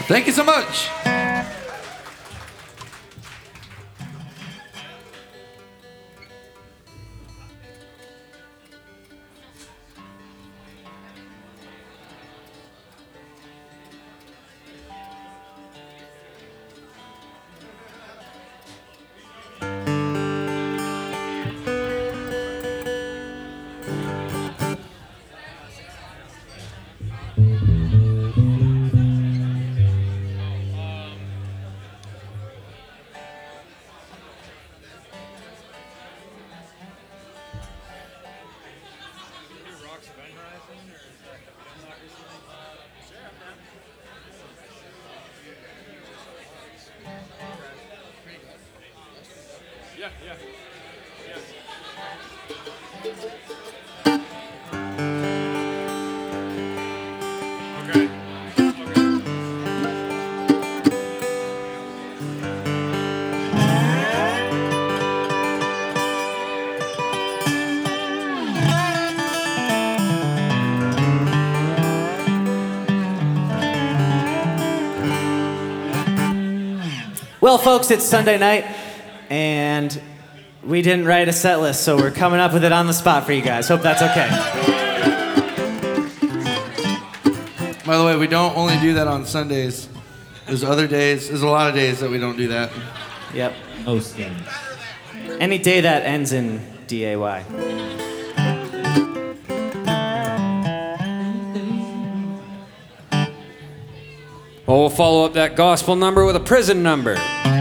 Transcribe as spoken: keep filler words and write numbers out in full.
thank you so much. Yeah, yeah. Okay. Well, folks, it's Sunday night, and we didn't write a set list, so we're coming up with it on the spot for you guys. Hope that's okay. By the way, we don't only do that on Sundays. There's other days, there's a lot of days that we don't do that. Yep. Most games. Any day that ends in D A Y. Well, we'll follow up that gospel number with a prison number.